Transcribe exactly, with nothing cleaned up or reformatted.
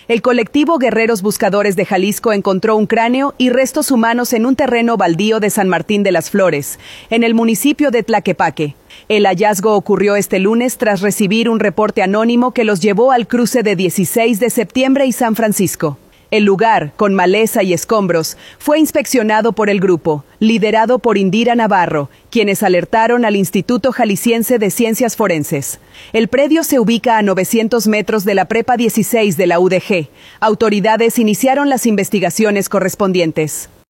El colectivo Guerreros Buscadores de Jalisco encontró un cráneo y restos humanos en un terreno baldío de San Martín de las Flores, en el municipio de Tlaquepaque. El hallazgo ocurrió este lunes tras recibir un reporte anónimo que los llevó al cruce de dieciséis de septiembre y San Francisco. El lugar, con maleza y escombros, fue inspeccionado por el grupo, liderado por Indira Navarro, quienes alertaron al Instituto Jalisciense de Ciencias Forenses. El predio se ubica a novecientos metros de la Prepa dieciséis de la U D G. Autoridades iniciaron las investigaciones correspondientes.